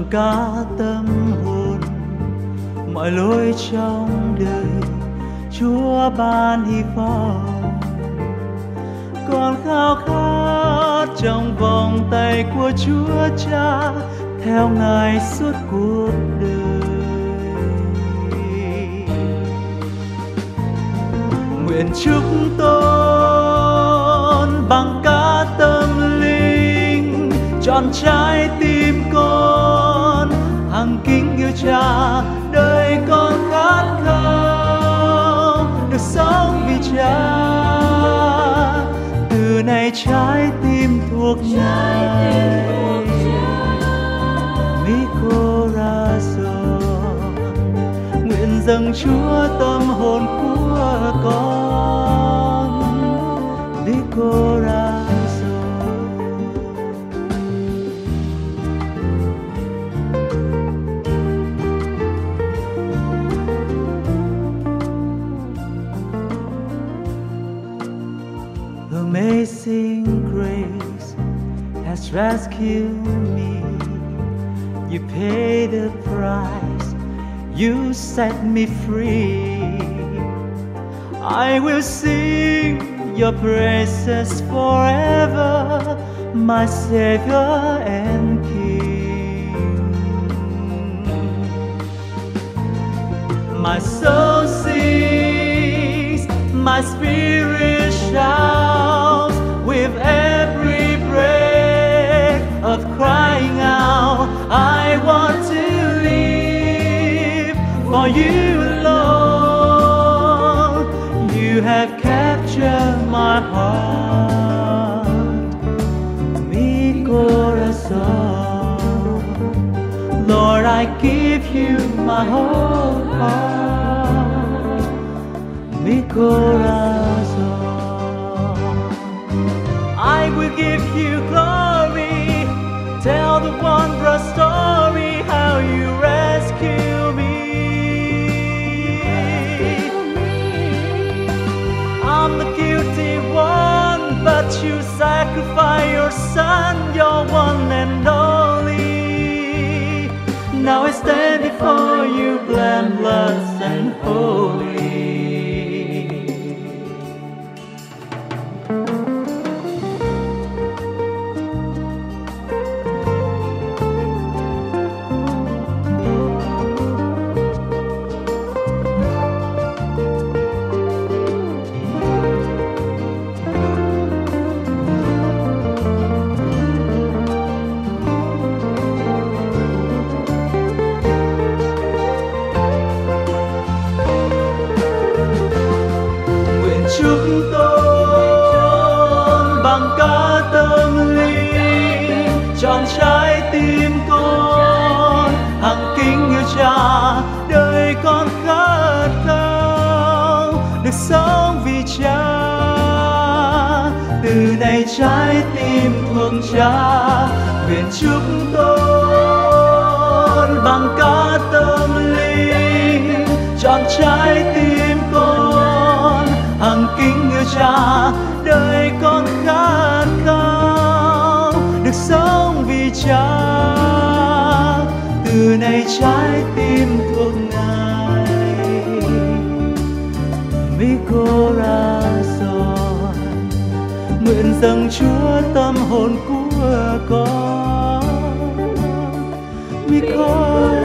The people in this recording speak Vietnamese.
cả tâm hồn. Mọi lối trong đời Chúa ban hy vọng, con khao khát trong vòng tay của Chúa Cha, theo Ngài suốt cuộc đời. Nguyện chúc tôn bằng cả tâm linh, trọn trái tim con hằng kính yêu Cha. Đời con khát khao được sống vì Cha, từ nay trái tim thuộc Ngài. Mi corazón, nguyện dâng Chúa tâm hồn của con. Mi corazón. Amazing grace has rescued me. You paid the price, you set me free. I will sing your praises forever, my Savior and King. My soul sings, my spirit shouts, with every breath of crying out, I want to live for you alone. You have captured my heart, mi corazón. Lord, I give you my whole heart, mi corazón. I will give you glory, tell the wondrous story how you rescue me. I'm the guilty one, but you sacrifice your son, your one and only. Now I stand before you blameless and holy. Chúc tôn bằng cả tâm linh, trọn trái tim con hằng kính yêu Cha. Đời con khát khao được sống vì Cha, từ nay trái tim thuộc Cha. Nguyện chúc tôn bằng cả tâm linh, trọn trái tim con hằng kính yêu Cha. Đời con khát khao được sống vì Cha, từ nay trái tim thuộc Ngài. Mi corazón, nguyện dâng Chúa tâm hồn của con. Mi corazón.